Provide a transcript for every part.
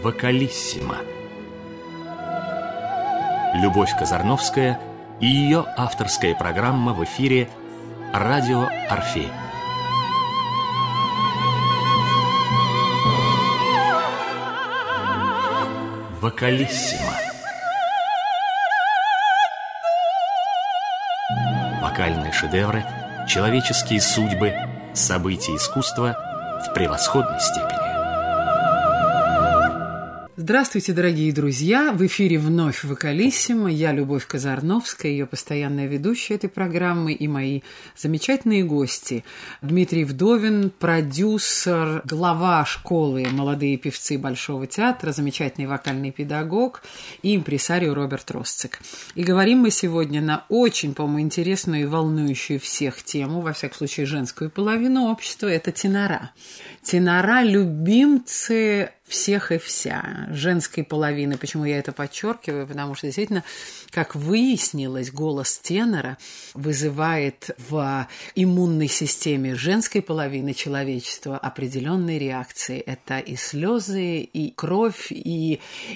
Вокалиссимо. Любовь Казарновская и ее авторская программа в эфире «Радио Орфей». Вокалиссимо. Вокальные шедевры, человеческие судьбы, события искусства в превосходной степени. Здравствуйте, дорогие друзья! В эфире вновь «Вокалиссимо». Я Любовь Казарновская, ее постоянная ведущая этой программы, и мои замечательные гости. Дмитрий Вдовин, продюсер, глава школы «Молодые певцы Большого театра», замечательный вокальный педагог и импресарио Роберт Росцик. И говорим мы сегодня на очень, по-моему, интересную и волнующую всех тему, во всяком случае, женскую половину общества – это тенора. Тенора – любимцы всех и вся, женской половины. Почему я это подчеркиваю? Потому что действительно, как выяснилось, голос тенора вызывает в иммунной системе женской половины человечества определенные реакции. Это и слезы, и кровь, и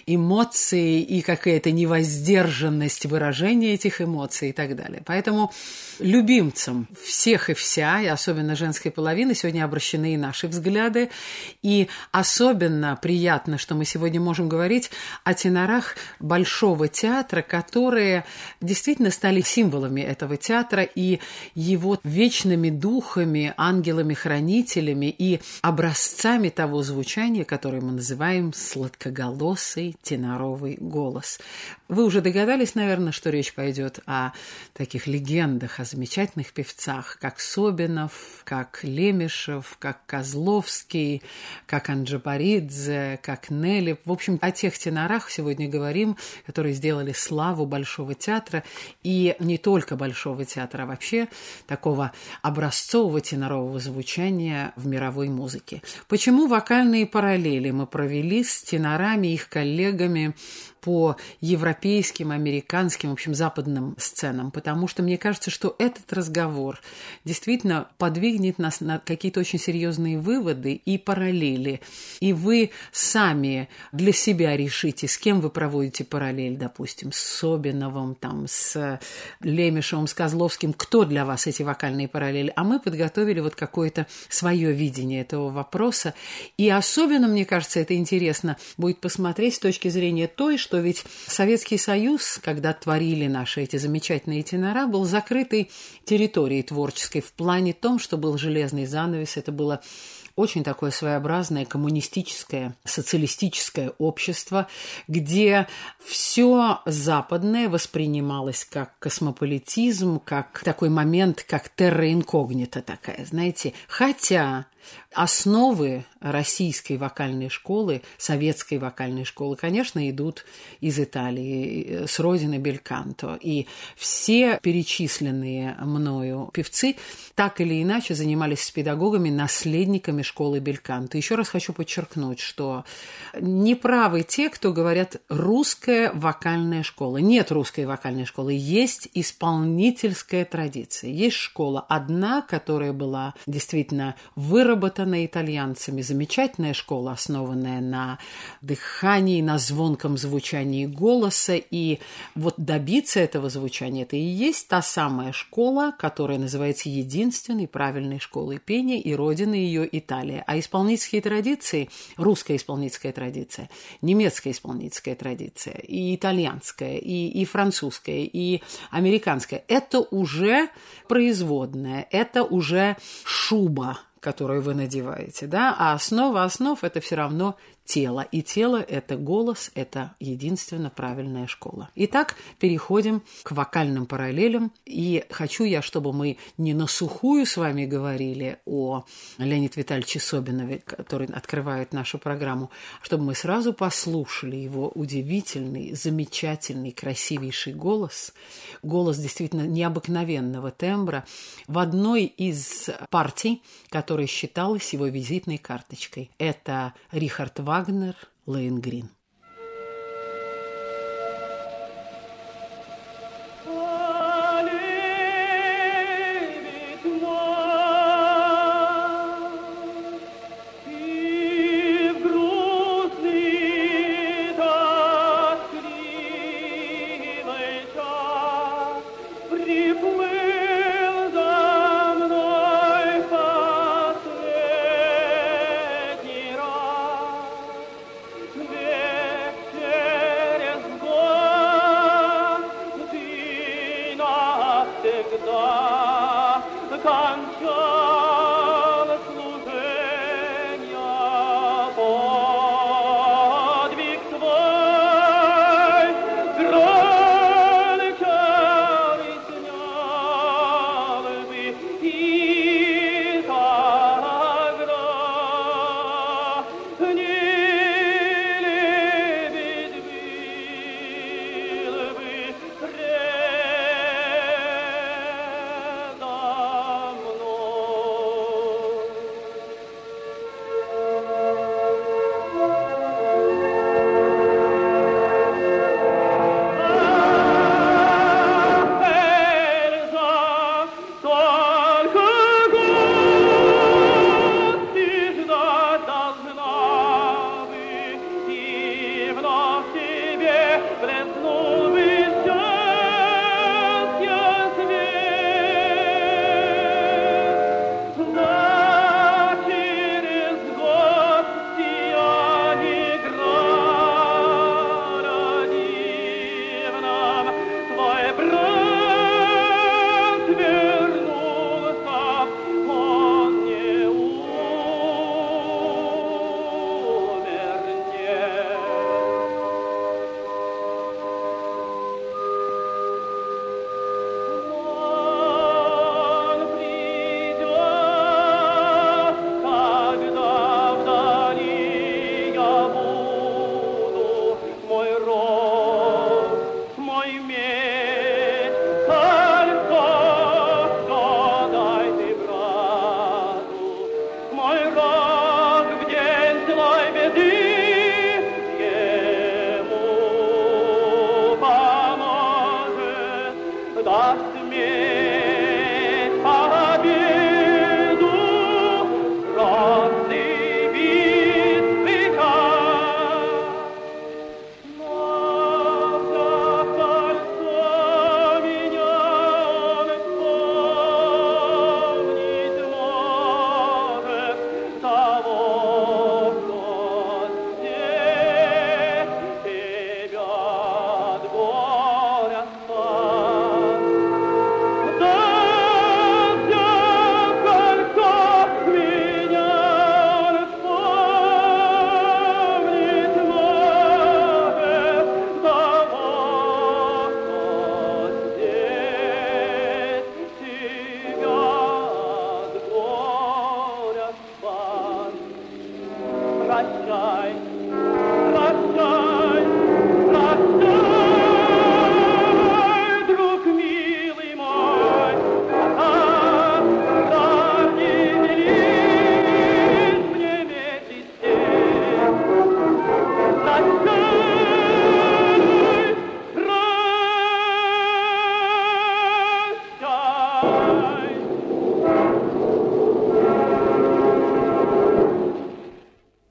эмоции, и какая-то невоздержанность выражения этих эмоций и так далее. Поэтому любимцам всех и вся, и особенно женской половины, сегодня обращены и наши взгляды. И особенно приятно, что мы сегодня можем говорить о тенорах Большого театра, которые действительно стали символами этого театра и его вечными духами, ангелами-хранителями и образцами того звучания, которое мы называем сладкоголосый теноровый голос. Вы уже догадались, наверное, что речь пойдет о таких легендах, о замечательных певцах, как Собинов, как Лемешев, как Козловский, как Анджапаридзе, как Нелли. В общем, о тех тенорах сегодня говорим, которые сделали славу Большого театра, и не только Большого театра, а вообще такого образцового тенорового звучания в мировой музыке. Почему вокальные параллели мы провели с тенорами, их коллегами по европейским, американским, в общем, западным сценам? Потому что мне кажется, что этот разговор действительно подвигнет нас на какие-то очень серьезные выводы и параллели. И вы сами для себя решите, с кем вы проводите параллель, допустим, с Собиновым, там, с Лемешевым, с Козловским, кто для вас эти вокальные параллели. А мы подготовили вот какое-то свое видение этого вопроса. И особенно, мне кажется, это интересно будет посмотреть с точки зрения той, что ведь Советский Союз, когда творили наши эти замечательные тенора, был закрытой территорией творческой в плане том, что был железный занавес, это было очень такое своеобразное коммунистическое, социалистическое общество, где все западное воспринималось как космополитизм, как такой момент, как терра инкогнита такая, знаете. Хотя основы российской вокальной школы, советской вокальной школы, конечно, идут из Италии, с родины бельканто. И все перечисленные мною певцы так или иначе занимались с педагогами, наследниками школы бельканто. Еще раз хочу подчеркнуть, что неправы те, кто говорят «русская вокальная школа». Нет русской вокальной школы, есть исполнительская традиция. Есть школа одна, которая была действительно выработана итальянцами. Замечательная школа, основанная на дыхании, на звонком звучании голоса. И вот добиться этого звучания – это и есть та самая школа, которая называется единственной правильной школой пения, и родина ее Италия. А исполнительские традиции – русская исполнительская традиция, немецкая исполнительская традиция, и итальянская, и французская, и американская – это уже производная, это уже шуба, которую вы надеваете, да, а основа основ – это все равно тело. И тело – это голос, это единственно правильная школа. Итак, переходим к вокальным параллелям. И хочу я, чтобы мы не на сухую с вами говорили о Леониде Витальевиче Собинове, который открывает нашу программу, чтобы мы сразу послушали его удивительный, замечательный, красивейший голос. Голос действительно необыкновенного тембра в одной из партий, которая считалась его визитной карточкой. Это Рихард Вагнер, Лоэнгрин. И в грустный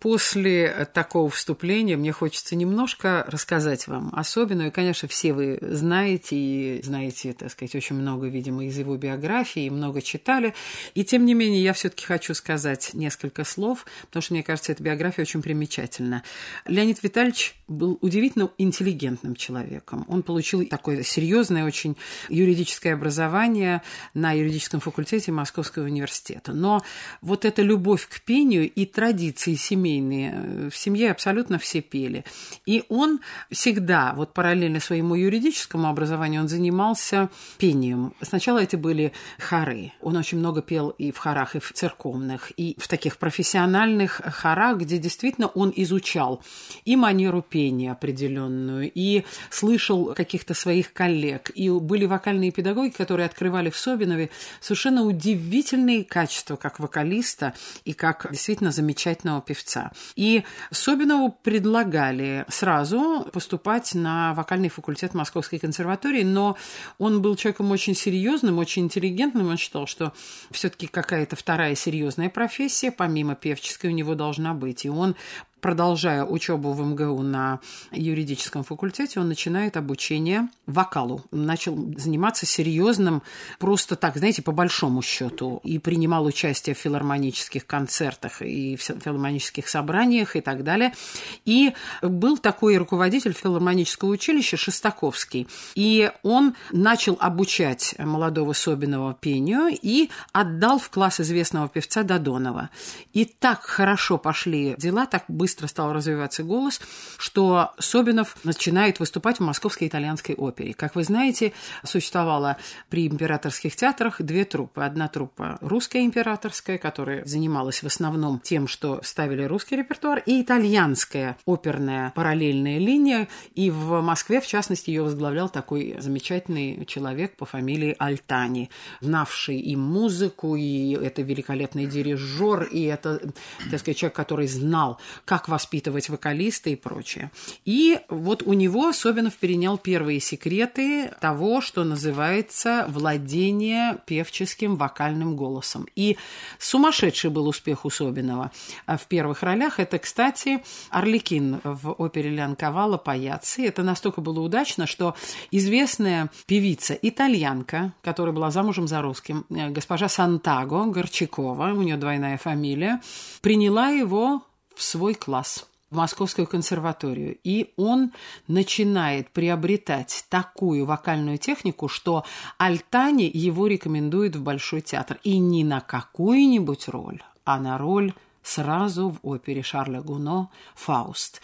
после такого вступления мне хочется немножко рассказать вам особенную. Конечно, все вы знаете, и знаете, так сказать, очень много, видимо, из его биографии, и много читали. И тем не менее, я все-таки хочу сказать несколько слов, потому что, мне кажется, эта биография очень примечательна. Леонид Витальевич был удивительно интеллигентным человеком. Он получил такое серьезное очень юридическое образование на юридическом факультете Московского университета. Но вот эта любовь к пению и традиции семейные, в семье абсолютно все пели. И он всегда, вот параллельно своему юридическому образованию, он занимался пением. Сначала это были хоры. Он очень много пел и в хорах, и в церковных, и в таких профессиональных хорах, где действительно он изучал и манеру пения определенную, и слышал каких-то своих коллег. И были вокальные педагоги, которые открывали в Собинове совершенно удивительные качества как вокалиста и как действительно замечательного певца. И Собинову предлагали сразу поступать на вокальный факультет Московской консерватории, но он был человеком очень серьезным, очень интеллигентным. Он считал, что все-таки какая-то вторая серьезная профессия, помимо певческой, у него должна быть. И он, продолжая учебу в МГУ на юридическом факультете, он начинает обучение вокалу. Начал заниматься серьезным, просто так, знаете, по большому счету. И принимал участие в филармонических концертах и в филармонических собраниях и так далее. И был такой руководитель филармонического училища Шестаковский. И он начал обучать молодого Собинова пению и отдал в класс известного певца Додонова. И так хорошо пошли дела, так быстро стал развиваться голос, что Собинов начинает выступать в Московской итальянской опере. Как вы знаете, существовало при императорских театрах две труппы. Одна труппа русская императорская, которая занималась в основном тем, что ставили русский репертуар, и итальянская оперная параллельная линия. И в Москве, в частности, ее возглавлял такой замечательный человек по фамилии Альтани, знавший и музыку, и это великолепный дирижер, и это, так сказать, человек, который знал, как воспитывать вокалиста и прочее. И вот у него Собинов перенял первые секреты того, что называется владение певческим вокальным голосом. И сумасшедший был успех у Собинова в первых ролях. Это, кстати, Арлекин в опере Леонковала «Паяцци». Это настолько было удачно, что известная певица, итальянка, которая была замужем за русским, госпожа Сантаго Горчакова, у нее двойная фамилия, приняла его в свой класс, в Московскую консерваторию. И он начинает приобретать такую вокальную технику, что Альтани его рекомендует в Большой театр. И не на какую-нибудь роль, а на роль сразу в опере Шарля Гуно «Фауст».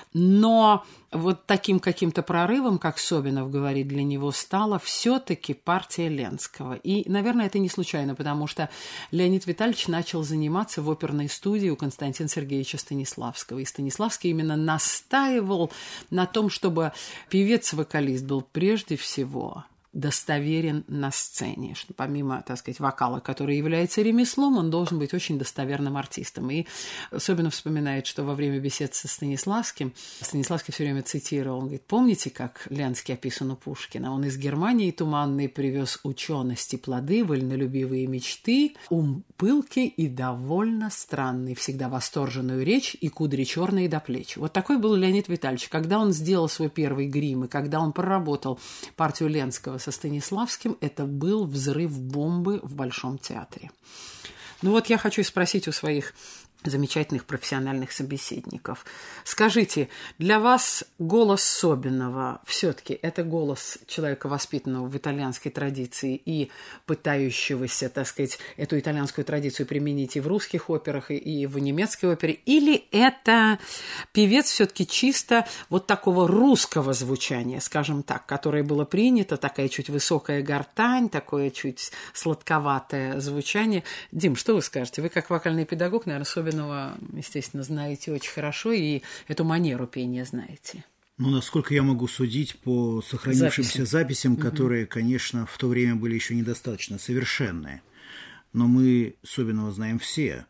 Но вот таким каким-то прорывом, как Собинов говорит, для него стала все-таки партия Ленского. И, наверное, это не случайно, потому что Леонид Витальевич начал заниматься в оперной студии у Константина Сергеевича Станиславского. И Станиславский именно настаивал на том, чтобы певец-вокалист был прежде всего достоверен на сцене, что помимо, так сказать, вокала, который является ремеслом, он должен быть очень достоверным артистом. И особенно вспоминает, что во время бесед со Станиславский все время цитировал, он говорит: помните, как Ленский описан у Пушкина? Он из Германии туманной привез учености плоды, вольнолюбивые мечты, ум пылкий и довольно странный, всегда восторженную речь и кудри черные до плеч. Вот такой был Леонид Витальевич. Когда он сделал свой первый грим, и когда он проработал партию Ленского со Станиславским, это был взрыв бомбы в Большом театре. Ну вот я хочу спросить у своих замечательных профессиональных собеседников. Скажите, для вас голос Собинова все-таки это голос человека, воспитанного в итальянской традиции и пытающегося, так сказать, эту итальянскую традицию применить и в русских операх, и в немецкой опере? Или это певец все-таки чисто вот такого русского звучания, скажем так, которое было принято, такая чуть высокая гортань, такое чуть сладковатое звучание? Дим, что вы скажете? Вы как вокальный педагог, наверное, Собинова, естественно, знаете очень хорошо и эту манеру пения знаете. Ну, насколько я могу судить по сохранившимся записям, которые, конечно, в то время были еще недостаточно совершенные. Но мы Собинова знаем все.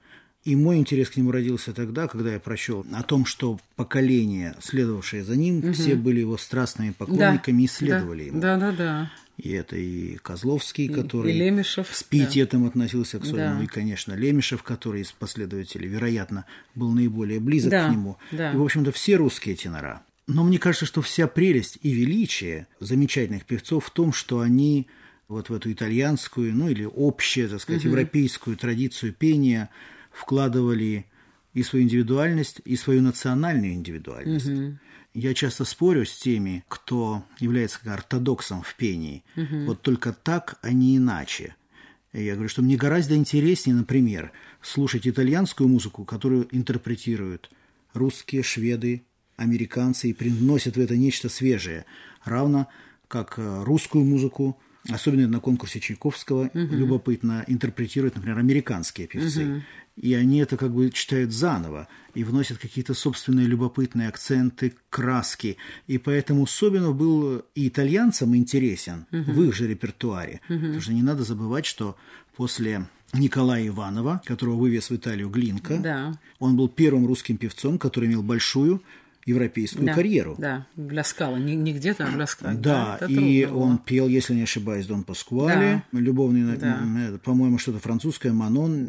И мой интерес к нему родился тогда, когда я прочел о том, что поколения, следовавшие за ним, все были его страстными поклонниками и следовали ему. Да. И это и Козловский, который и Лемешев, с пиететом относился к Сольвину, и, конечно, Лемешев, который из последователей, вероятно, был наиболее близок к нему. Да. И, в общем-то, все русские тенора. Но мне кажется, что вся прелесть и величие замечательных певцов в том, что они вот в эту итальянскую, ну или общую, так сказать, европейскую традицию пения вкладывали и свою индивидуальность, и свою национальную индивидуальность. Я часто спорю с теми, кто является ортодоксом в пении. Вот только так, а не иначе. Я говорю, что мне гораздо интереснее, например, слушать итальянскую музыку, которую интерпретируют русские, шведы, американцы и приносят в это нечто свежее, равно как русскую музыку, особенно на конкурсе Чайковского, любопытно интерпретируют, например, американские певцы. И они это как бы читают заново и вносят какие-то собственные любопытные акценты, краски. И поэтому Собинов был и итальянцам интересен в их же репертуаре. Потому что не надо забывать, что после Николая Иванова, которого вывез в Италию Глинка, он был первым русским певцом, который имел большую европейскую карьеру. Да, для Скала, не где-то, а для Скала. Да, и он пел, если не ошибаюсь, Дон Паскуале, любовный, по-моему, что-то французское, Манон.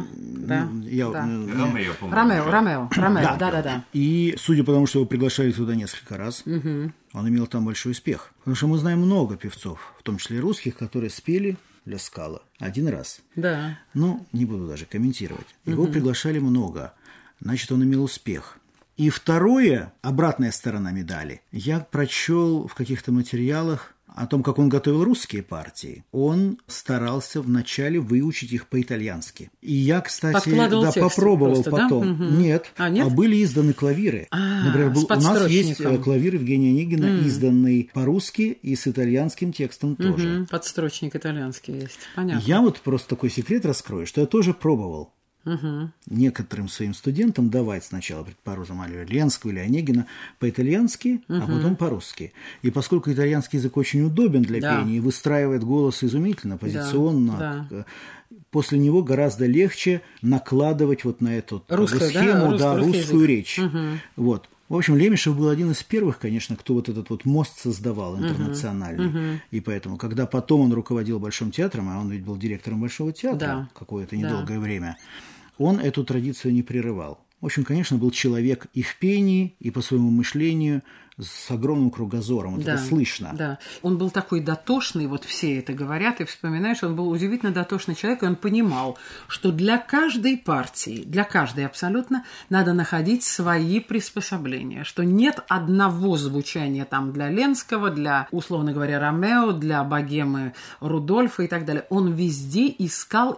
Ромео, да. И, судя по тому, что его приглашали туда несколько раз, он имел там большой успех. Потому что мы знаем много певцов, в том числе и русских, которые спели для Скала один раз. Да. Ну, не буду даже комментировать. Его приглашали много, значит, он имел успех. И второе, обратная сторона медали, я прочел в каких-то материалах о том, как он готовил русские партии. Он старался вначале выучить их по-итальянски. И я, кстати, попробовал просто, потом. Да? Нет. А были изданы клавиры. Например, у нас есть клавир Евгения Онегина, изданный по-русски и с итальянским текстом тоже. Подстрочник итальянский есть. Понятно. Я вот просто такой секрет раскрою, что я тоже пробовал. Некоторым своим студентам давать сначала, предположим, Ленского или Онегина по-итальянски, а потом по-русски. И поскольку итальянский язык очень удобен для пения и выстраивает голос изумительно, позиционно, после него гораздо легче накладывать вот на эту схему русскую речь. Вот. В общем, Лемешев был один из первых, конечно, кто вот этот вот мост создавал интернациональный. И поэтому, когда потом он руководил Большим театром, а он ведь был директором Большого театра какое-то недолгое время, он эту традицию не прерывал. В общем, конечно, был человек и в пении, и по своему мышлению с огромным кругозором. Вот это слышно. Да. Он был такой дотошный, вот все это говорят, и вспоминаешь, он был удивительно дотошный человек, и он понимал, что для каждой партии, для каждой абсолютно, надо находить свои приспособления, что нет одного звучания там для Ленского, для, условно говоря, Ромео, для богемы Рудольфа и так далее. Он везде искал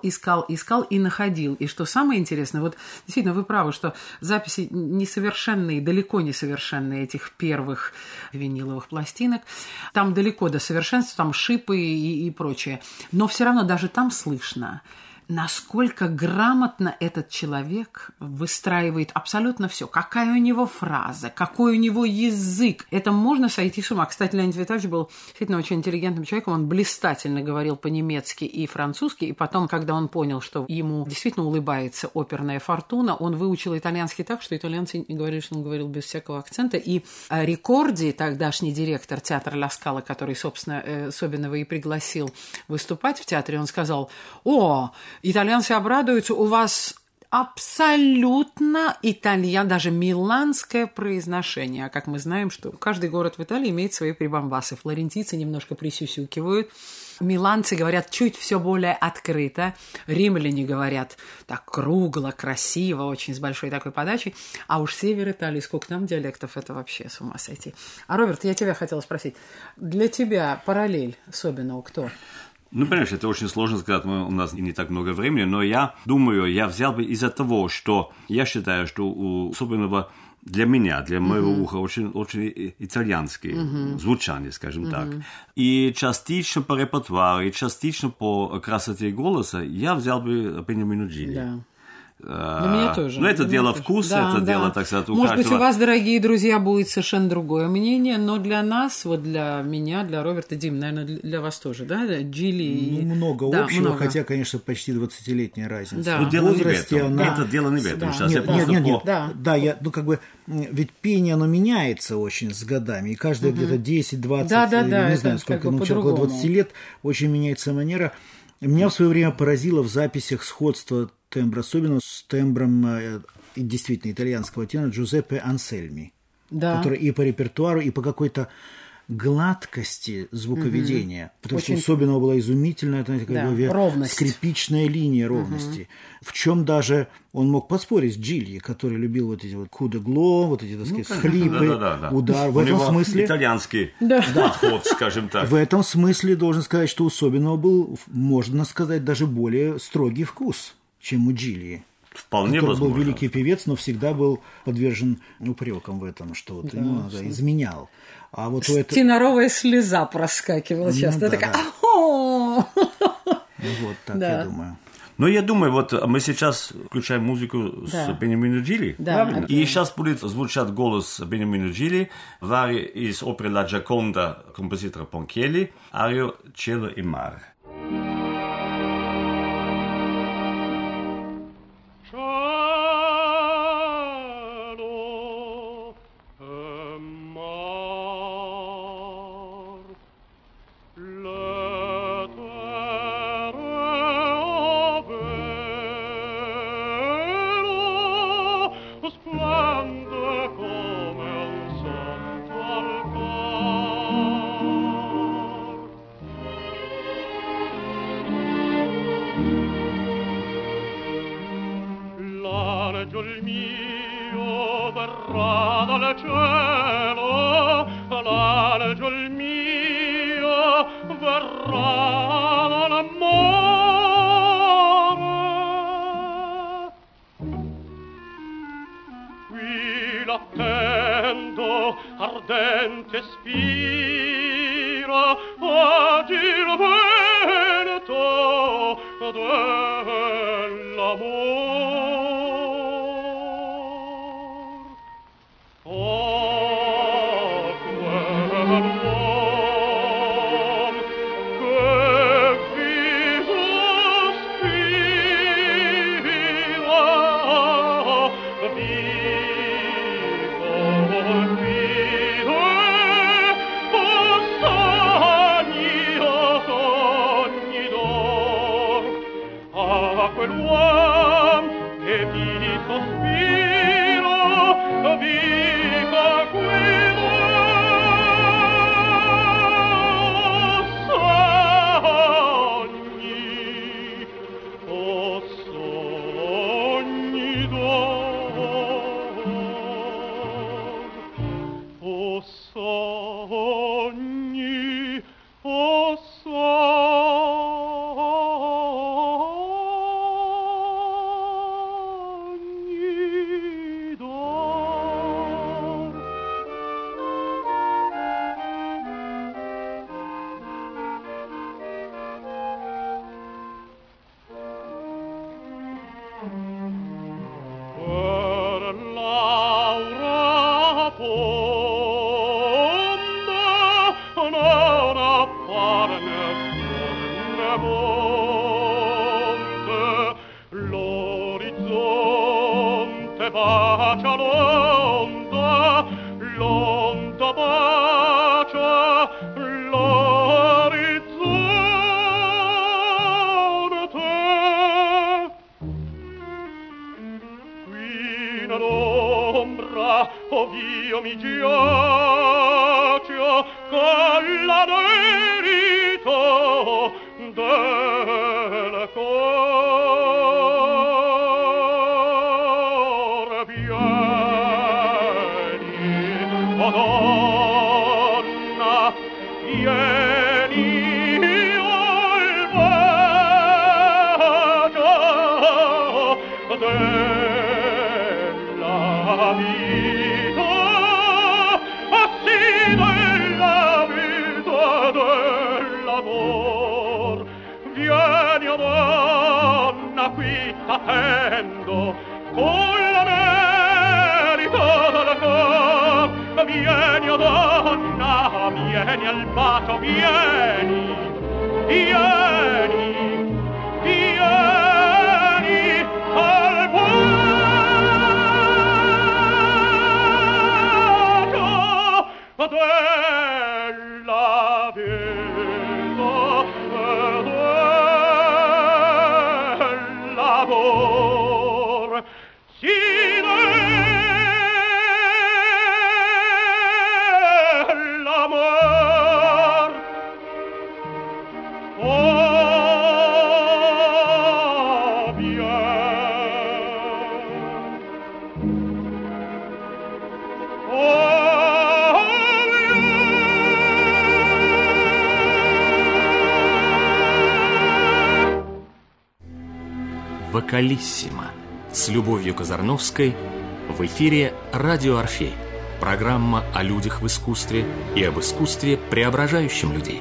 и находил. И что самое интересное, вот действительно вы правы, что записи несовершенные, далеко несовершенные этих первых виниловых пластинок. Там далеко до совершенства, там шипы и прочее. Но все равно даже там слышно, насколько грамотно этот человек выстраивает абсолютно все. Какая у него фраза, какой у него язык. Это можно сойти с ума. Кстати, Леонид Витальевич был действительно очень интеллигентным человеком. Он блистательно говорил по-немецки и французски. И потом, когда он понял, что ему действительно улыбается оперная фортуна, он выучил итальянский так, что итальянцы говорили, что он говорил без всякого акцента. И Рикорди, тогдашний директор театра Ла Скала, который, собственно, Собинова и пригласил выступать в театре, он сказал: «О, итальянцы обрадуются, у вас абсолютно даже миланское произношение». А как мы знаем, что каждый город в Италии имеет свои прибамбасы. Флорентийцы немножко присюсюкивают, миланцы говорят чуть все более открыто, римляне говорят так кругло, красиво, очень с большой такой подачей, а уж север Италии, сколько там диалектов, это вообще с ума сойти. А, Роберт, я тебя хотела спросить, для тебя параллель Собинову кто? Ну, понимаешь, это очень сложно сказать, у нас не так много времени, но я думаю, я взял бы из-за того, что я считаю, что у Собинова для меня, для моего уха очень, очень итальянские звучание, скажем так. И частично по репертуару, и частично по красоте голоса я взял бы Бениамино Джилли. Для меня тоже. Но это дело вкуса, это дело, так сказать, у Может каждого. быть, у вас, дорогие друзья, будет совершенно другое мнение, но для нас, вот для меня, для Роберта, Дим, наверное, для вас тоже, да, Джили? Много да, общего, много. Хотя, конечно, почти 20-летняя разница. Да. Ну, В дело возрасте не в этом. она... Это дело не в этом. Да. Сейчас Нет, я просто нет. Да. Да, ведь пение, оно меняется очень с годами, и каждые где-то 10-20, Да, или не это знаю, сколько, как бы около по-другому. 20 лет очень меняется манера. Меня в свое время поразило в записях сходство тембра, особенно с тембром действительно итальянского тенора Джузеппе Ансельми, Да. который и по репертуару, и по какой-то гладкости звуковедения, потому Очень- что особенно была изумительная, знаете, как Да, бы ровность. скрипичная линия ровности, в чем даже он мог поспорить с Джильи, который любил вот эти вот куде-гло, вот эти, так сказать, схлипы, Да. удар. В У этом него смысле... итальянский Да. подход, скажем так. В этом смысле должен сказать, что у Собинова был, можно сказать, даже более строгий вкус, чем у Джильи. Вполне Который возможно. был великий певец, но всегда был подвержен упрекам в этом, что вот изменял. А вот у этого... Теноровая слеза проскакивала часто. да, Такая, да. «Ахо!» Вот так, Да. я думаю. Но я думаю, вот мы сейчас включаем музыку Да. с Бениамино Джили. Да. Правильно? И сейчас будет звучать голос Бениамино Джили в арии из оперы «Ла Джаконда» композитора Пончелли, арию «Cielo e mare». L'angelo mio verrà dal cielo, l'angelo mio verrà dall'amore. Qui l'attendo, ardente spiro, oggi il vento dell'amore. Quell'uom che vi sospiro, viva quello sogni d'or, sogni d'or. Per l'aura fonda non appare nessun monte, l'orizzonte bacia l'onda, l'onda bacia l'orizzonte. Qui nell'ombra, ov'io mi giaccio con l'anelito del cor. Vieni, o donna, vieni, il bacio della vita, sì, della vita, dell'amor. Vieni, o donna, qui t'attendo con la merito del cor. Vieni, o donna, vieni al bacio, vieni, vieni, vieni al bacio della vita e dell'amor. Si dell'amor. Oh, bien. Oh, bien. «Вокалиссимо» с Любовью Казарновской в эфире «Радио Орфей». Программа о людях в искусстве и об искусстве, преображающем людей.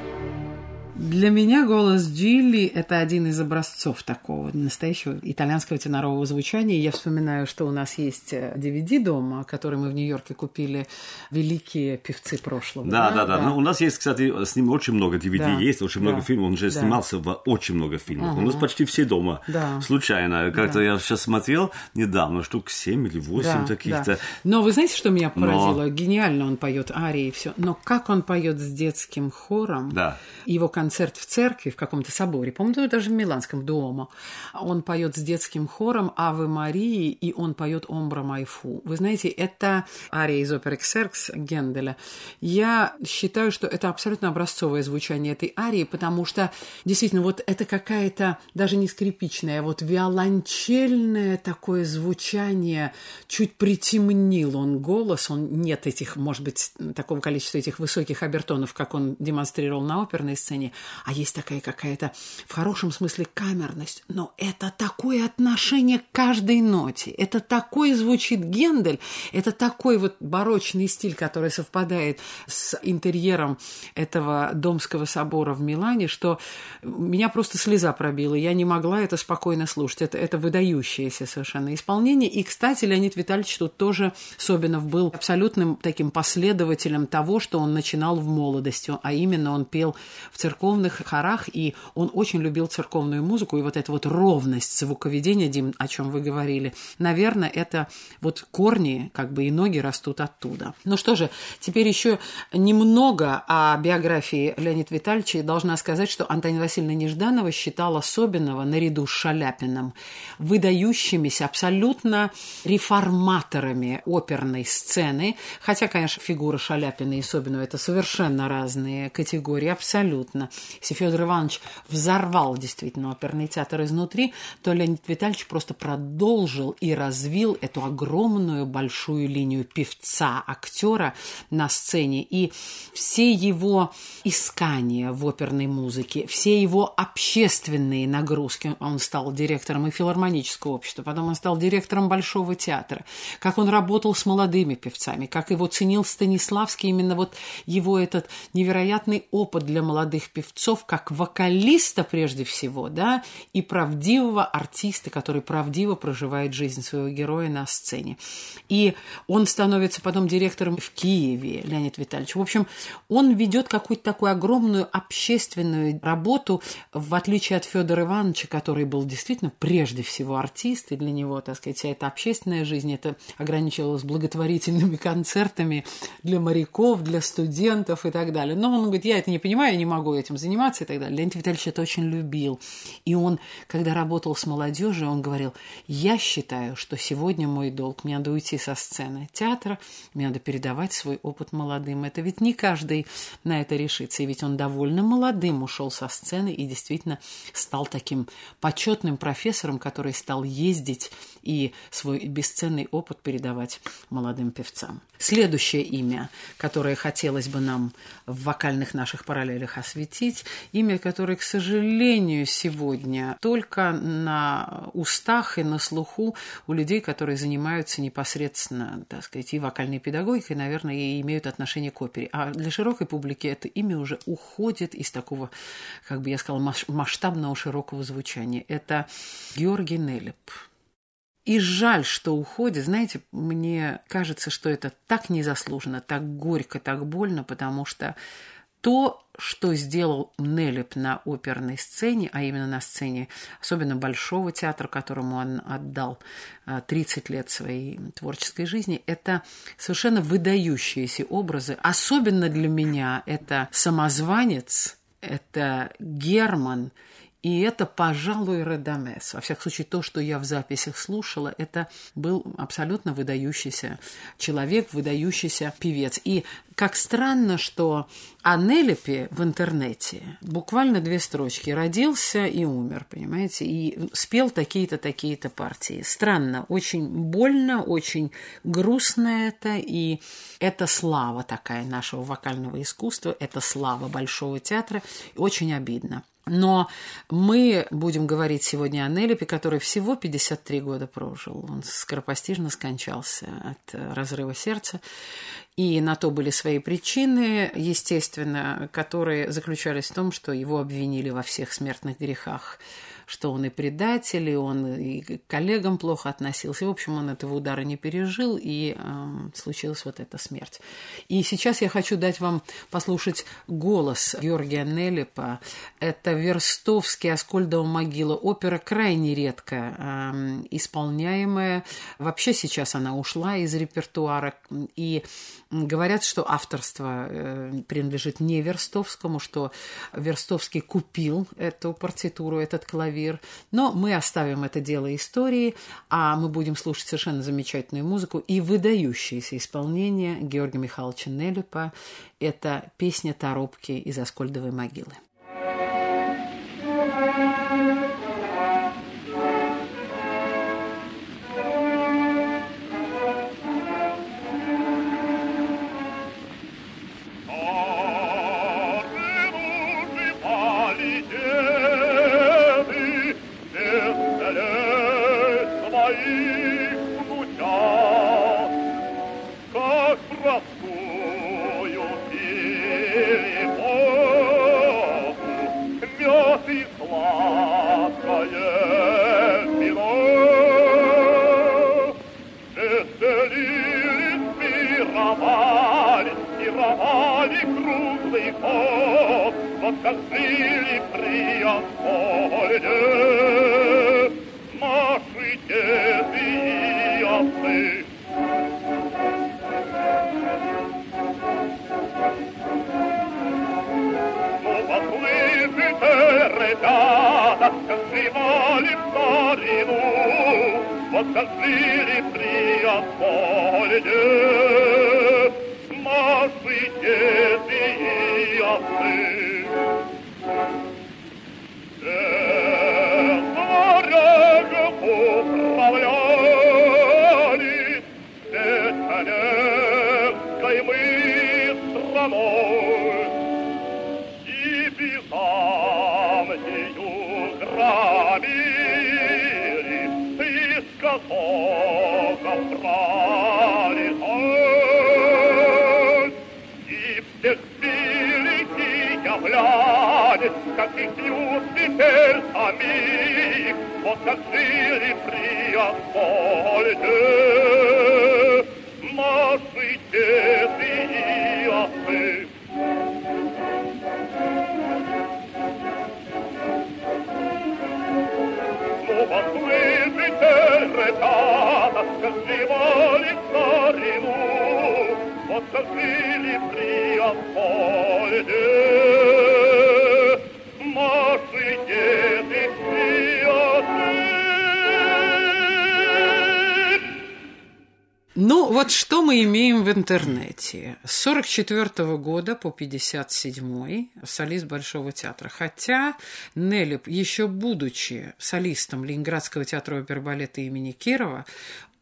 Для меня голос Джилли – это один из образцов такого настоящего итальянского тенорового звучания. Я вспоминаю, что у нас есть DVD дома, который мы в Нью-Йорке купили, «Великие певцы прошлого». Да. Ну, у нас есть, кстати, с ним очень много DVD, Да. есть очень много фильмов. Он уже снимался в очень много фильмах. У нас почти все дома. Да. Случайно. Как-то я сейчас смотрел недавно, штук 7 или 8 таких-то. Да. Но вы знаете, что меня поразило? Гениально он поет арии и все. Но как он поет с детским хором? Да. Его концерт в церкви, в каком-то соборе, по-моему, даже в Миланском Дуомо. Он поет с детским хором «Аве Марии», и он поет «Омбра Майфу». Вы знаете, это ария из оперы «Ксеркс» Генделя. Я считаю, что это абсолютно образцовое звучание этой арии, потому что, действительно, вот это какая-то даже не скрипичная, вот виолончельное такое звучание, чуть притемнил он голос, нет этих, может быть, такого количества этих высоких обертонов, как он демонстрировал на оперной сцене, а есть такая какая-то, в хорошем смысле, камерность. Но это такое отношение к каждой ноте. Это такой звучит Гендель. Это такой вот барочный стиль, который совпадает с интерьером этого Домского собора в Милане, что меня просто слеза пробила. Я не могла это спокойно слушать. Это выдающееся совершенно исполнение. И, кстати, Леонид Витальевич тут тоже, Собинов, был абсолютным таким последователем того, что он начинал в молодости. А именно он пел в церковных хорах, и он очень любил церковную музыку, и вот эта вот ровность звуковедения, Дим, о чем вы говорили, наверное, это вот корни, как бы и ноги растут оттуда. Ну что же, теперь еще немного о биографии Леонида Витальевича. Должна сказать, что Антонина Васильевна Нежданова считала Собинова наряду с Шаляпиным выдающимися абсолютно реформаторами оперной сцены, хотя, конечно, фигура Шаляпина и Собинова – это совершенно разные категории, абсолютно. Если Федор Иванович взорвал действительно оперный театр изнутри, то Леонид Витальевич просто продолжил и развил эту огромную большую линию певца, актера на сцене. И все его искания в оперной музыке, все его общественные нагрузки, он стал директором и филармонического общества, потом он стал директором Большого театра, как он работал с молодыми певцами, как его ценил Станиславский, именно вот его этот невероятный опыт для молодых певцов, как вокалиста прежде всего, да, и правдивого артиста, который правдиво проживает жизнь своего героя на сцене. И он становится потом директором в Киеве, Леонид Витальевич. В общем, он ведет какую-то такую огромную общественную работу, в отличие от Федора Ивановича, который был действительно прежде всего артист, и для него, так сказать, вся эта общественная жизнь, это ограничивалось благотворительными концертами для моряков, для студентов и так далее. Но он говорит, я это не понимаю, я не могу этим заниматься и так далее. Леонид Витальевич это очень любил. И он, когда работал с молодежью, он говорил, я считаю, что сегодня мой долг, мне надо уйти со сцены театра, мне надо передавать свой опыт молодым. Это ведь не каждый на это решится. И ведь он довольно молодым ушел со сцены и действительно стал таким почетным профессором, который стал ездить и свой бесценный опыт передавать молодым певцам. Следующее имя, которое хотелось бы нам в вокальных наших параллелях осветить, посвятить, имя, которое, к сожалению, сегодня только на устах и на слуху у людей, которые занимаются непосредственно, так сказать, и вокальной педагогикой, наверное, и имеют отношение к опере. А для широкой публики это имя уже уходит из такого, как бы я сказала, масштабного широкого звучания. Это Георгий Нелеп. И жаль, что уходит. Знаете, мне кажется, что это так незаслуженно, так горько, так больно, потому что то, что сделал Нелеп на оперной сцене, а именно на сцене особенно Большого театра, которому он отдал 30 лет своей творческой жизни, это совершенно выдающиеся образы. Особенно для меня это «Самозванец», это «Герман», и это, пожалуй, Радамес. Во всяком случае, то, что я в записях слушала, это был абсолютно выдающийся человек, выдающийся певец. И как странно, что о Нелепе в интернете буквально 2 строчки. Родился и умер, понимаете, и спел такие-то, такие-то партии. Странно, очень больно, очень грустно это, и это слава такая нашего вокального искусства, это слава Большого театра, и очень обидно. Но мы будем говорить сегодня о Нелепе, который всего 53 года прожил. Он скоропостижно скончался от разрыва сердца. И на то были свои причины, естественно, которые заключались в том, что его обвинили во всех смертных грехах, что он и предатель, и он и к коллегам плохо относился. В общем, он этого удара не пережил, и случилась вот эта смерть. И сейчас я хочу дать вам послушать голос Георгия Нелепа. Это Верстовский «Аскольдова могила». Опера крайне редко исполняемая. Вообще сейчас она ушла из репертуара. И говорят, что авторство принадлежит не Верстовскому, что Верстовский купил эту партитуру, этот клавир. Но мы оставим это дело истории, а мы будем слушать совершенно замечательную музыку и выдающееся исполнение Георгия Михайловича Нелепа. Это песня «Торопки» из «Аскольдовой могилы». Открыли при Аскольде наши деды и отцы. Ну, послышите, ребята, сжимали в старину, вот открыли при Аскольде наши деды и отцы. Управляли Печенегской мы страной и Византию грабили, из катоков брали, и всех велики являлись, как их пьют теперь самих. Вот как жили при Аскольде наши деды и отцы. Ну, послышите, ребята, как живали в старину, вот как жили при Аскольде наши деды и отцы. Ну, вот что мы имеем в интернете. С 1944 года по 1957 солист Большого театра. Хотя Нелеп, еще будучи солистом Ленинградского театра оперы и балета имени Кирова,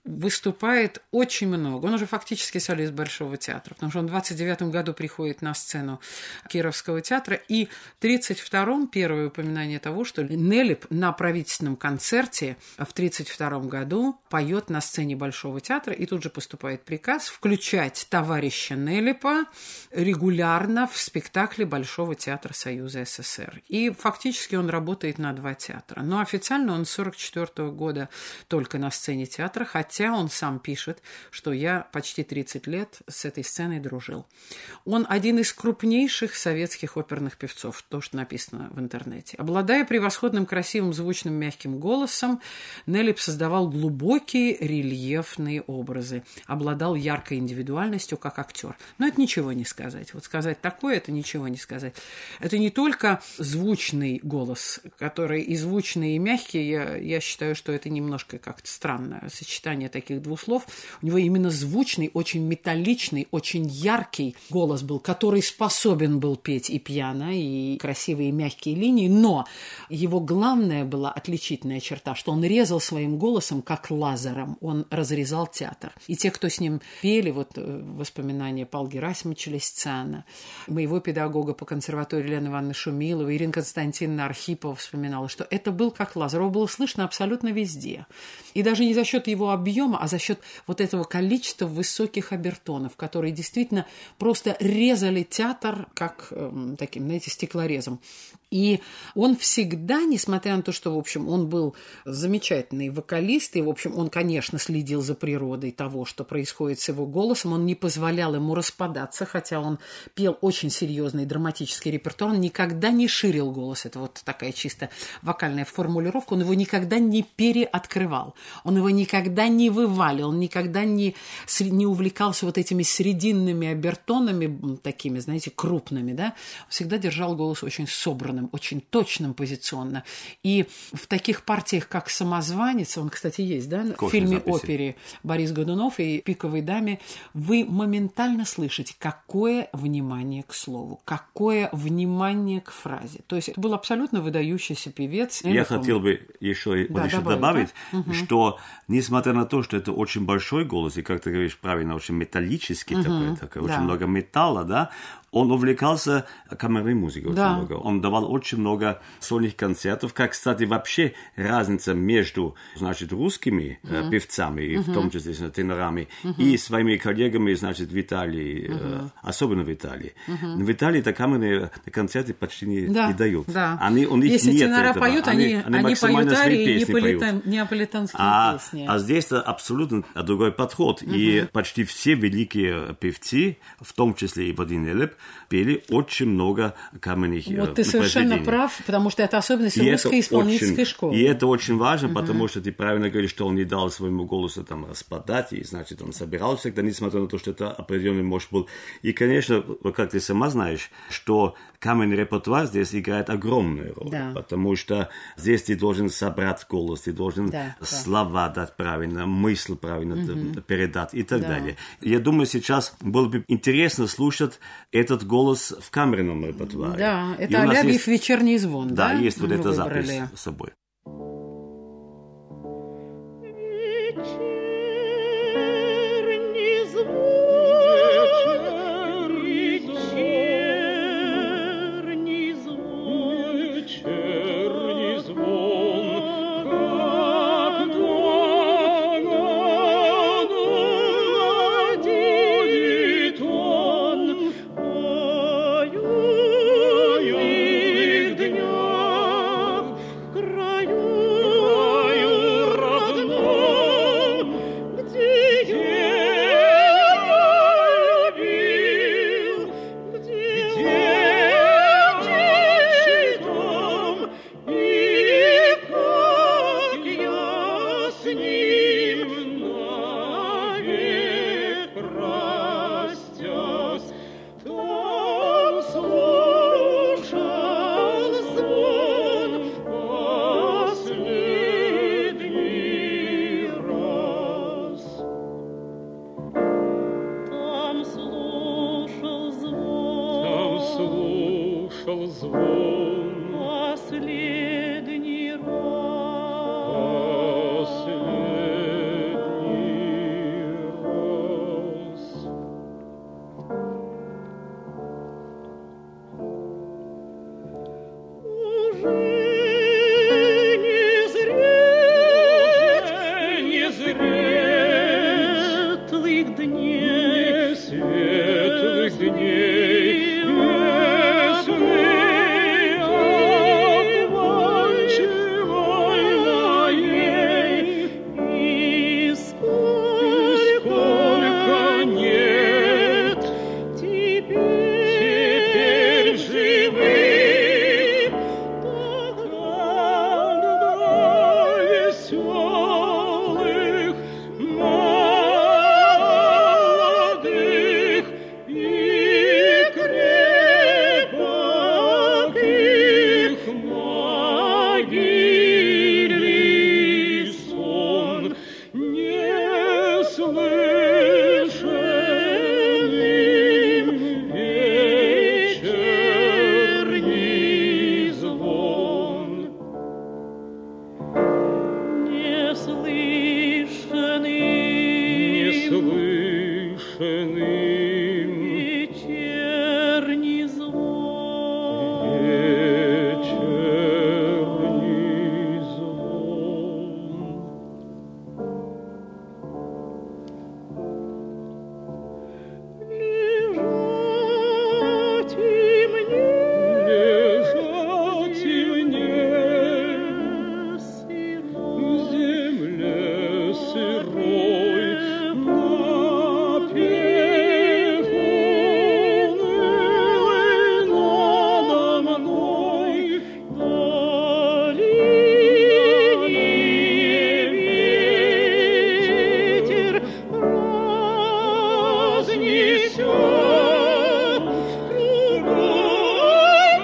выступает очень много. Он уже фактически солист Большого театра, потому что он в 29 году приходит на сцену Кировского театра, и в 32-м первое упоминание того, что Нелип на правительственном концерте в 32 году поет на сцене Большого театра, и тут же поступает приказ включать товарища Нелипа регулярно в спектакле Большого театра Союза СССР. И фактически он работает на 2 театра. Но официально он с 44 года только на сцене театра, хотя он сам пишет, что я почти 30 лет с этой сценой дружил. Он один из крупнейших советских оперных певцов, то, что написано в интернете. Обладая превосходным, красивым, звучным, мягким голосом, Нелип создавал глубокие рельефные образы, обладал яркой индивидуальностью как актер. Но это ничего не сказать. Вот сказать такое, это ничего не сказать. Это не только звучный голос, который и звучный, и мягкий. Я считаю, что это немножко как-то странное сочетание таких двух слов. У него именно звучный, очень металличный, очень яркий голос был, который способен был петь и пьяно, и красивые мягкие линии, но его главная была отличительная черта, что он резал своим голосом как лазером, он разрезал театр. И те, кто с ним пели, вот воспоминания Павла Герасимовича Лисицына, моего педагога по консерватории Елены Ивановны Шумиловой, Ирина Константиновна Архипова вспоминала, что это был как лазер, его было слышно абсолютно везде. И даже не за счет его объема, а за счет вот этого количества высоких обертонов, которые действительно просто резали театр как таким, знаете, стеклорезом. И он всегда, несмотря на то, что, в общем, он был замечательный вокалист, и, в общем, он, конечно, следил за природой того, что происходит с его голосом, он не позволял ему распадаться, хотя он пел очень серьезный драматический репертуар, он никогда не ширил голос, это вот такая чисто вокальная формулировка, он его никогда не переоткрывал, он его никогда не вывалил, он никогда не увлекался вот этими срединными обертонами, такими, знаете, крупными, да, всегда держал голос очень собранным, очень точным позиционно. И в таких партиях, как «Самозванец», он, кстати, есть, да, в фильме-опере Борис Годунов и «Пиковой даме», вы моментально слышите, какое внимание к слову, какое внимание к фразе. То есть это был абсолютно выдающийся певец. Я хотел бы еще добавить, что, несмотря на то, что это очень большой голос, и, как ты говоришь правильно, очень металлический такой, очень много металла, да, он увлекался камерной музыкой очень много. Он давал очень много сольных концертов, как, кстати, вообще разница между, значит, русскими певцами, и в том числе тенорами, и своими коллегами, значит, в Италии, особенно в Италии. В Италии камерные концерты почти не дают. Да. У них если нет тенора этого. поют, они поют арии, неаполитанские песни. А здесь абсолютно другой подход. И почти все великие певцы, в том числе и Владимир Нелип, пели очень много камерных произведений. Вот ты совершенно прав, потому что это особенность русской исполнительской школы. И это очень важно, потому что ты правильно говоришь, что он не дал своему голосу там распадать, и, значит, он собирал всегда, несмотря на то, что это определенный, может, был. И, конечно, как ты сама знаешь, что камерный репертуар здесь играет огромную роль, потому что здесь ты должен собрать голос, ты должен слова дать правильно, мысль правильно передать и так далее. Я думаю, сейчас было бы интересно слушать этот голос в камерном репертуаре. Да, это Алябьев «Вечерний звон», да? Да, есть вот эта запись с собой. Последний возвышенным. Вечерний звон. Вечерний звон. Лежать и мне, Лежать и мне в сирот, земле сырой, напев унылый надо мной. долине ветер разнесет кругом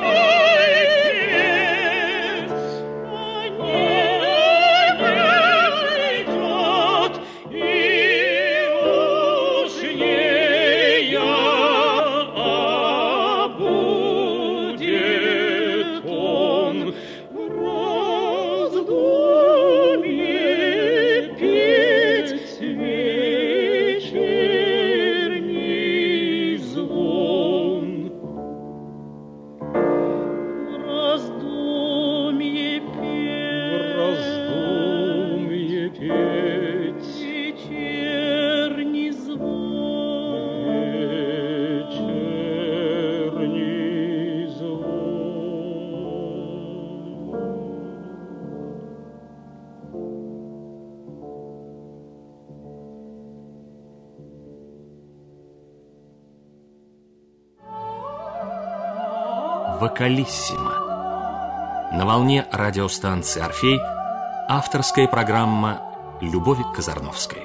певец, а небо придет, и уж не я, а будет он в раздумье петь вечерний звон. В раздумье петь, Раздумье петь вечерний звон. вечерний звон. Вокалиссимо. На волне радиостанции «Орфей» авторская программа Любови Казарновской.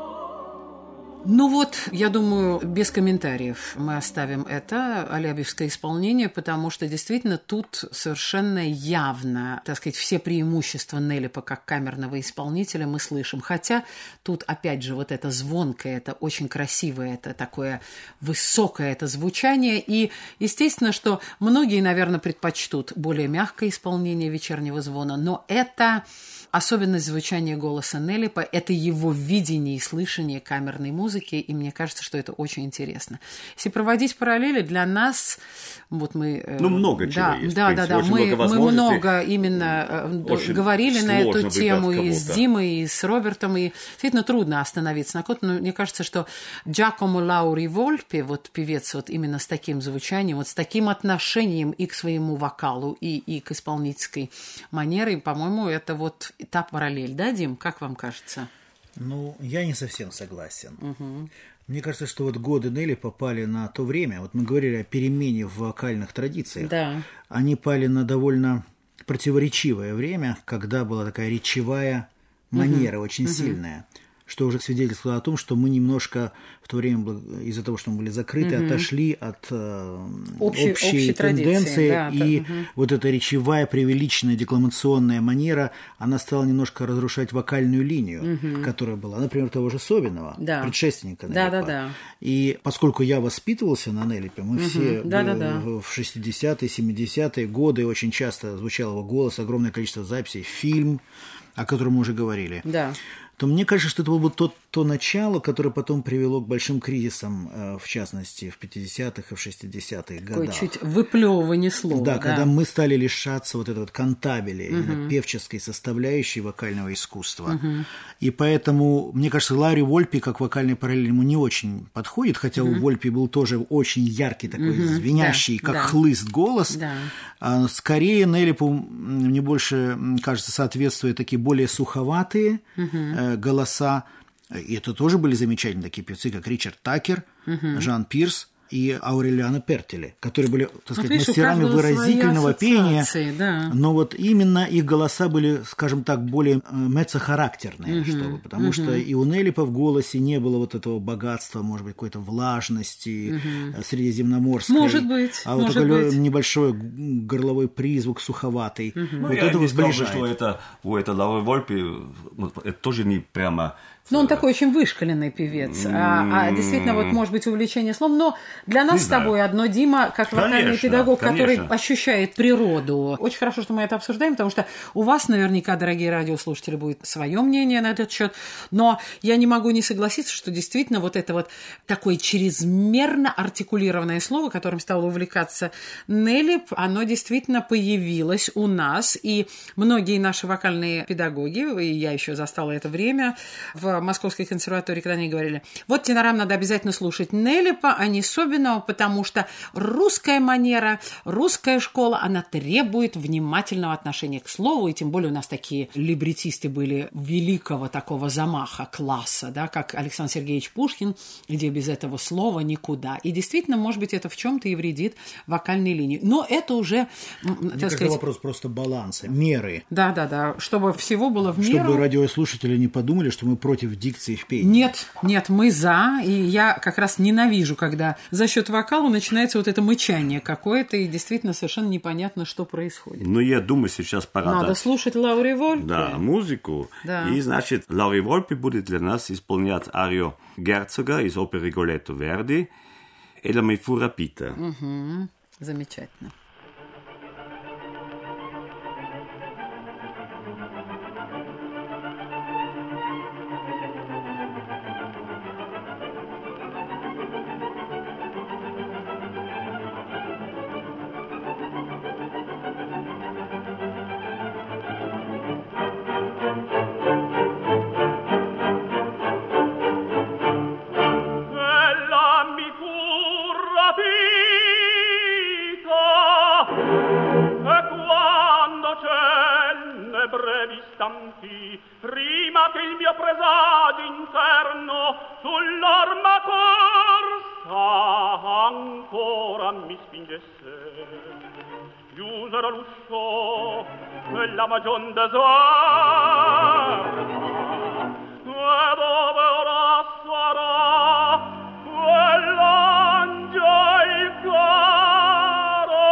Ну вот, я думаю, без комментариев мы оставим это алябьевское исполнение, потому что действительно тут совершенно явно, так сказать, все преимущества Неллипа как камерного исполнителя мы слышим. Хотя тут, опять же, вот это звонкое, это очень красивое, это такое высокое это звучание. И, естественно, что многие, наверное, предпочтут более мягкое исполнение вечернего звона, но это особенность звучания голоса Неллипа, это его видение и слышание камерной музыки, и мне кажется, что это очень интересно. Если проводить параллели, для нас, вот мы... много чего есть. Да, мы много именно Очень говорили на эту сложно тему выбрать и с кого-то. Димой, и с Робертом, и действительно трудно остановиться на ком-то, но мне кажется, что Джакомо Лаури Вольпи, вот певец вот именно с таким звучанием, вот с таким отношением и к своему вокалу, и к исполнительской манере, по-моему, это вот та параллель, да, Дим? Как вам кажется? Ну, я не совсем согласен. Мне кажется, что вот годы Нелли попали на то время, вот мы говорили о перемене в вокальных традициях, Да. они пали на довольно противоречивое время, когда была такая речевая манера очень сильная, что уже свидетельствовало о том, что мы немножко в то время, из-за того, что мы были закрыты, отошли от общей тенденции, да, и вот эта речевая, преувеличенная декламационная манера, она стала немножко разрушать вокальную линию, которая была, например, того же Собинова, Да. предшественника Да, Неллипа. да. И поскольку я воспитывался на Неллипе, мы все Да. в 60-е, 70-е годы очень часто звучал его голос, огромное количество записей, фильм, о котором мы уже говорили. Да. То мне кажется, что это было бы то начало, которое потом привело к большим кризисам, в частности, в 50-х и в 60-х Такое годах. чуть выплевывание слова. Да, когда мы стали лишаться вот этого кантабеля, именно певческой составляющей вокального искусства. И поэтому, мне кажется, Лаури Вольпи как вокальный параллель ему не очень подходит, хотя у Вольпи был тоже очень яркий такой, звенящий, Да, как да. хлыст голос. Да. А скорее Неллипу мне больше, кажется, соответствуют такие более суховатые голоса. И это тоже были замечательные такие певцы, как Ричард Такер, Жан Пирс и Аурелиано Пертели, которые были, так сказать, видишь, у мастерами каждого свои выразительного пения. ассоциации, да. Но вот именно их голоса были, скажем так, более меццохарактерные, чтобы, потому что и у Неллипа в голосе не было вот этого богатства, может быть, какой-то влажности средиземноморской. Может быть, А вот может такой быть. небольшой горловой призвук суховатый. Вот Я это не сказал бы, сближает. что это Лаури Вольпи, это тоже не прямо Ну, он такой очень вышкаленный певец. А действительно, вот, может быть, увлечение словом. Но для нас с тобой одно, Дима, как вокальный педагог, который ощущает природу. Очень хорошо, что мы это обсуждаем, потому что у вас наверняка, дорогие радиослушатели, будет свое мнение на этот счет. Но я не могу не согласиться, что действительно вот это вот такое чрезмерно артикулированное слово, которым стала увлекаться Нелли, оно действительно появилось у нас. И многие наши вокальные педагоги, и я еще застала это время в Московской консерватории, когда они говорили, вот тенорам надо обязательно слушать Неллипа, а не Собинова, потому что русская манера, русская школа, она требует внимательного отношения к слову, и тем более у нас такие либретисты были великого такого замаха, класса, да, как Александр Сергеевич Пушкин, где без этого слова никуда. И действительно, может быть, это в чем-то и вредит вокальной линии. Но это уже, так сказать, вопрос просто баланса, меры. Да, чтобы всего было в меру. Чтобы радиослушатели не подумали, что мы против дикции в пении. Нет, мы за, и я как раз ненавижу, когда за счет вокала начинается вот это мычание какое-то, и действительно совершенно непонятно, что происходит. Ну, я думаю, сейчас пора надо слушать Лаури Вольпе. Да, музыку. Да. И, значит, Лаури Вольпе будет для нас исполнять арию Герцога из оперы Rigoletto Верди «Ella mi fu rapita». Угу. Замечательно. Prima che il mio presagio interno sull'orma corsa ancora mi spingesse, chiusero l'uscio quella magion deserta, e dove ora sarà quell'angel caro,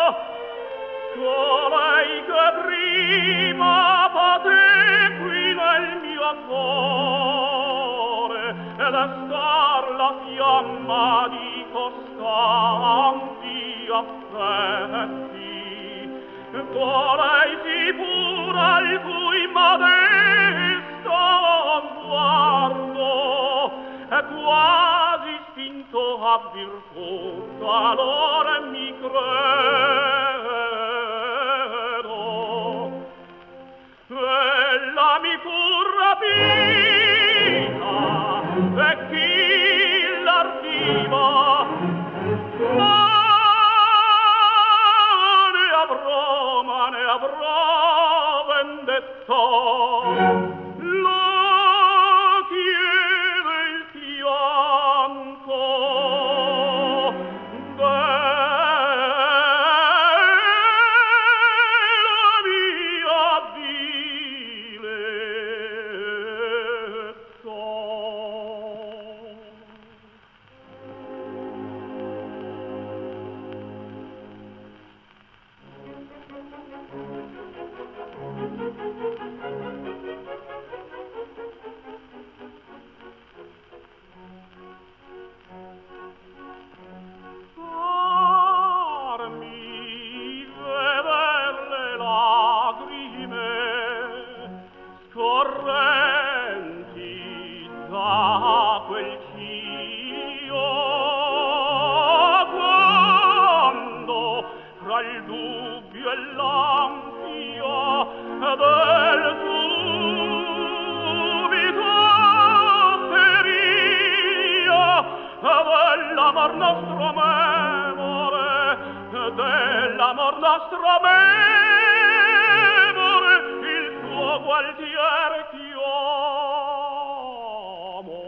colei che prima poté qui nel mio cuore ed estar la fiamma di costanti affetti, colei sicura al cui modesto sguardo è quasi spinto a virtù, allora mi credo. Ella mi fu rapita e chi l'ardiva, ma ne avrò vendetta. Lo chiede il fianco della mia vilezza. Farmi veder le lagrime scorrenti da quel cio, quando fra il dubbio e l'ansia del subito feria dell'amor nostro memore, dell'amor nostro memore, il tuo gualtier ti amo.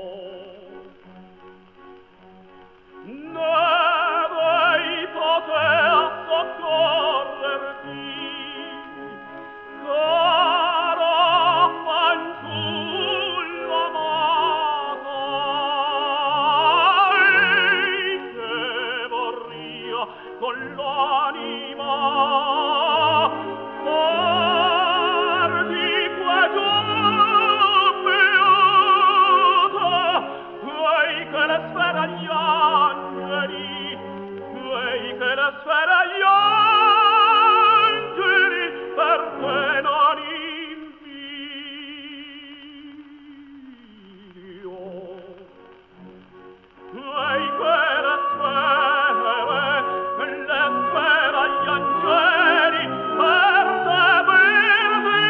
Ne dei poter soccorrerti, cara fanciullo amata, che vorria con l'anima farti quel giorno sfere gli angeli per te non invidio. Ehi, quelle sfere, le sfere agli angeli per te perdi,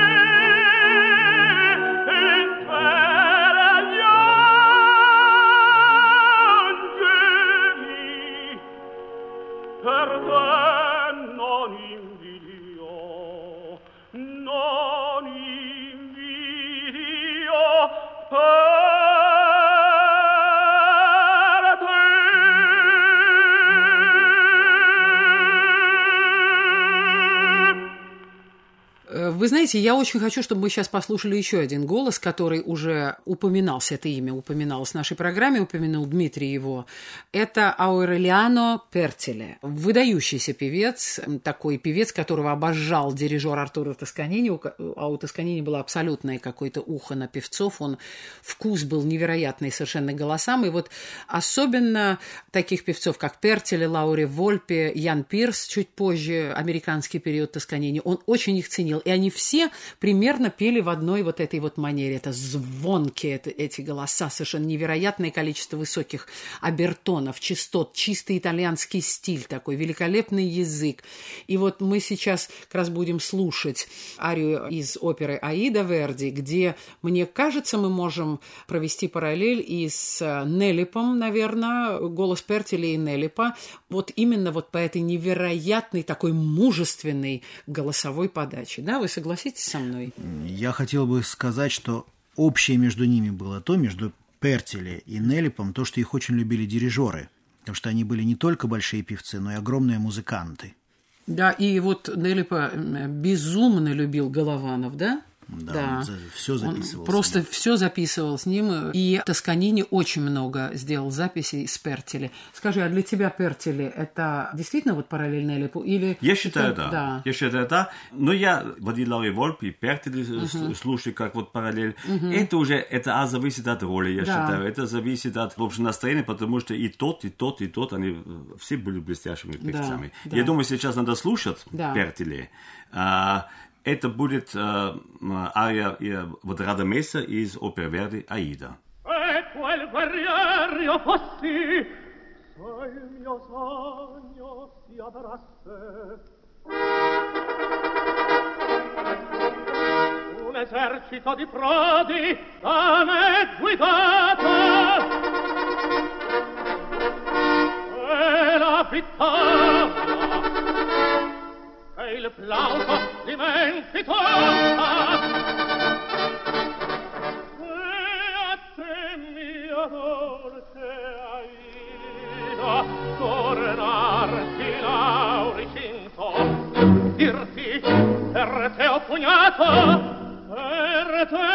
in sfere agli angeli per te non invidio, non invidio per Вы знаете, я очень хочу, чтобы мы сейчас послушали еще один голос, который уже упоминался, это имя упоминалось в нашей программе, упомянул Дмитрий его. Это Аурелиано Пертиле, выдающийся певец, такой певец, которого обожал дирижер Артуро Тосканини. А у Тосканини было абсолютное какое-то ухо на певцов, вкус был невероятный совершенно голосам. И вот особенно таких певцов, как Пертиле, Лауре Вольпе, Ян Пирс, чуть позже, американский период Тосканини, он очень их ценил. И они все примерно пели в одной вот этой вот манере. Это звонкие эти голоса, совершенно невероятное количество высоких обертонов, частот, чистый итальянский стиль такой, великолепный язык. И вот мы сейчас как раз будем слушать арию из оперы «Аида» Верди, где, мне кажется, мы можем провести параллель и с Неллипом, наверное, голос Пертиле и Неллипа, вот именно вот по этой невероятной, такой мужественной голосовой подаче. Да, вы согласитесь со мной? Я хотел бы сказать, что общее между ними было то, между Пертиле и Неллипом, то, что их очень любили дирижеры, потому что они были не только большие певцы, но и огромные музыканты. Да, и вот Неллипа безумно любил Голованов, да? Да, он все записывал. Он просто все записывал с ним. И Тосканини очень много сделал записей с Пертиле. Скажи, а для тебя Пертиле это действительно вот параллель Неллипу? Или... Я считаю, да. Я считаю, да. Но я Лауре Вольпе и Пертиле слушаю как вот параллель. Это уже, зависит от роли, я считаю. Это зависит от общего настроения, потому что и тот, они все были блестящими певцами. Я думаю, сейчас надо слушать Пертиле. Это будет ария вот Радамеса из оперы Верди «Аида». Un esercito di prodi da me guidato e la vittoria e il plauso dimenticata e a te mia dolce Aida tornarti lauricinto dirti per te ho pugnato per te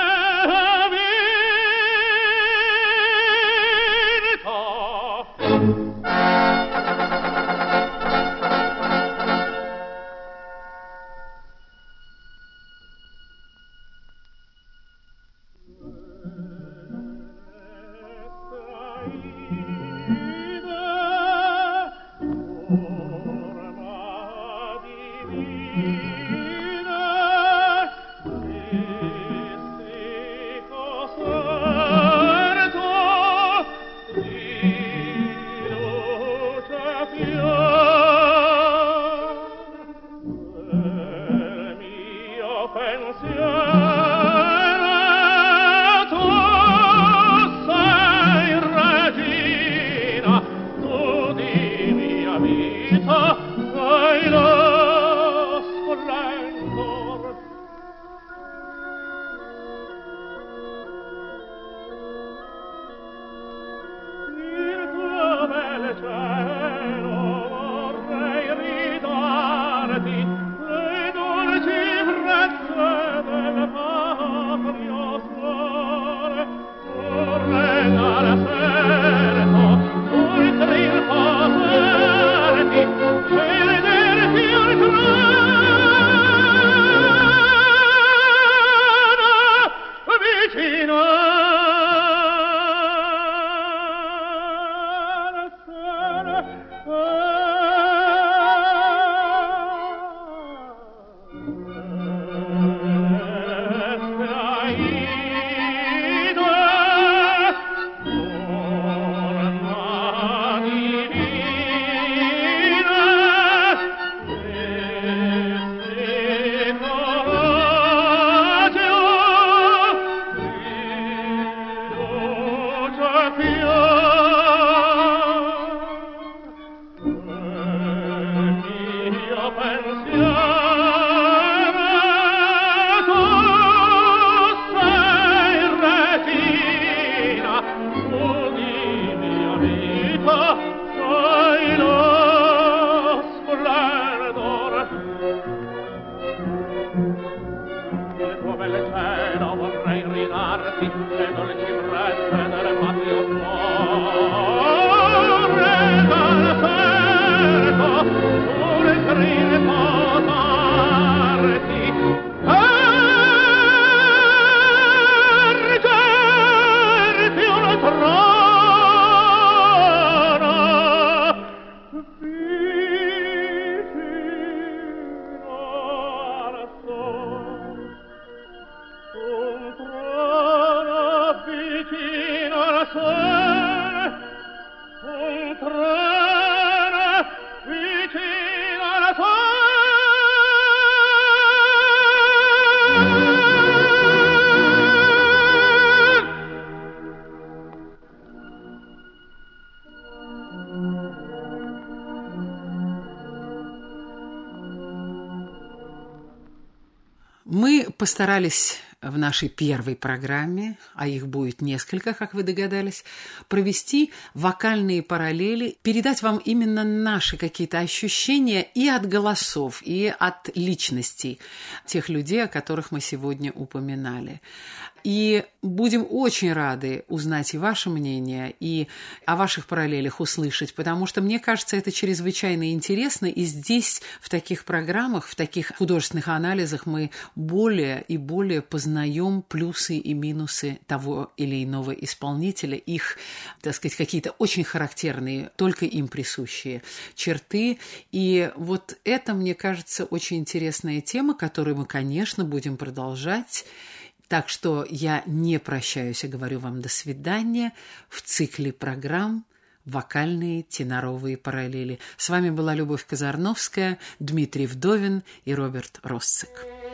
Мы постарались в нашей первой программе, а их будет несколько, как вы догадались, провести вокальные параллели, передать вам именно наши какие-то ощущения и от голосов, и от личностей тех людей, о которых мы сегодня упоминали. И будем очень рады узнать и ваше мнение, и о ваших параллелях услышать, потому что, мне кажется, это чрезвычайно интересно, и здесь, в таких программах, в таких художественных анализах мы более и более познаем плюсы и минусы того или иного исполнителя, их, так сказать, какие-то очень характерные, только им присущие черты. И вот это, мне кажется, очень интересная тема, которую мы, конечно, будем продолжать. Так что я не прощаюсь, а говорю вам до свидания в цикле программ «Вокальные теноровые параллели». С вами была Любовь Казарновская, Дмитрий Вдовин и Роберт Росцик.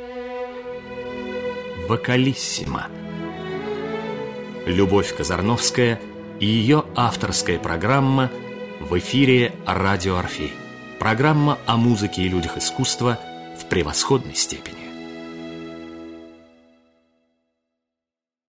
«Вокалиссимо». Любовь Казарновская и ее авторская программа в эфире «Радио Орфей». Программа о музыке и людях искусства в превосходной степени.